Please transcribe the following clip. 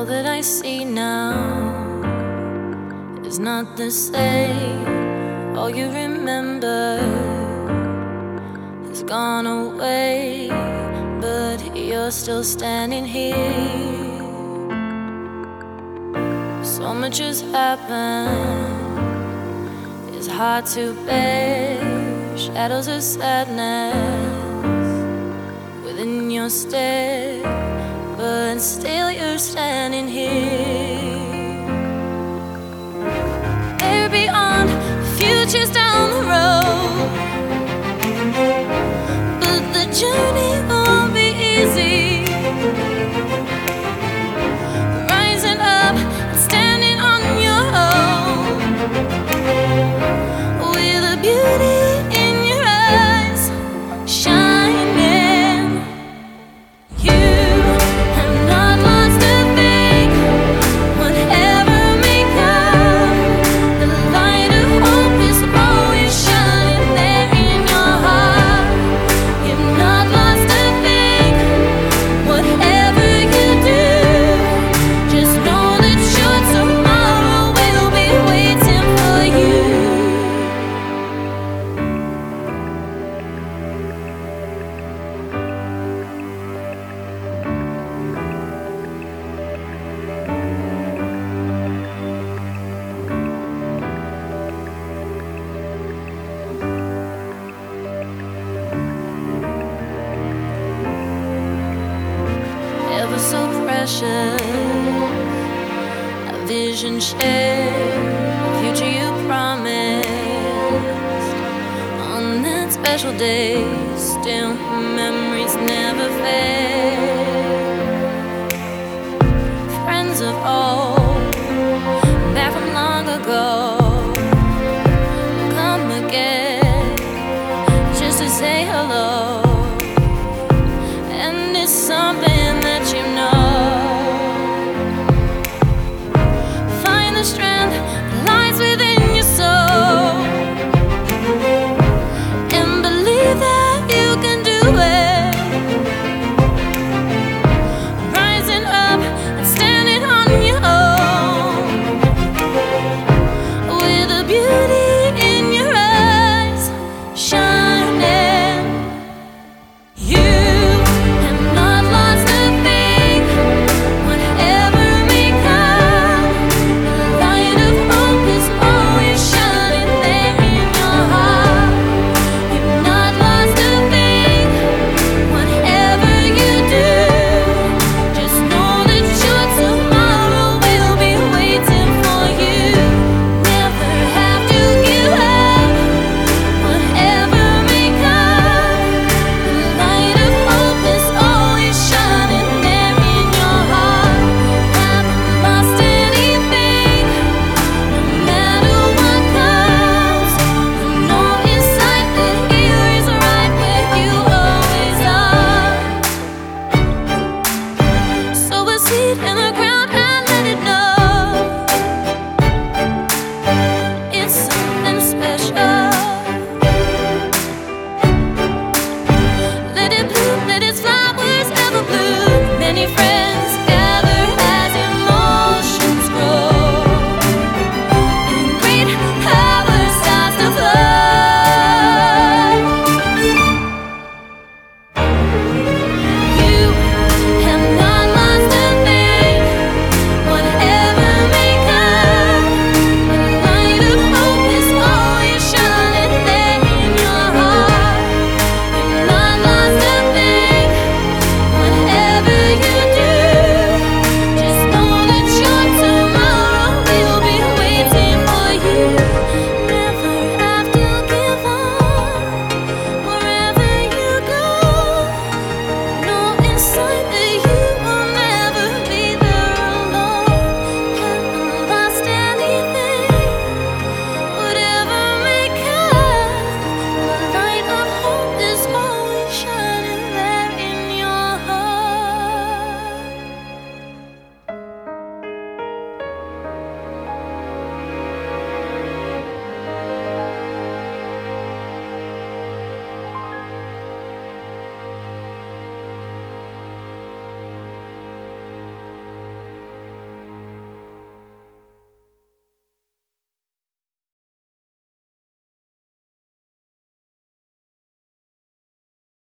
All that I see now is not the same. All you remember has gone away, but you're still standing here. So much has happened, it's hard to bear. Shadows of sadness within your stare, but still you're standing here. They're beyond, futures down the road, but the journey won't be easy. Rising up and standing on your own, with a beauty in your eyes shining. You have not lost a thing, whatever may come. The light of hope is always shining there in your heart. You've not lost a thing, whatever you do. Just know that your tomorrow will be waiting for you. Ever so precious, a vision shared, a future you promised. On that special day, still memories never fade.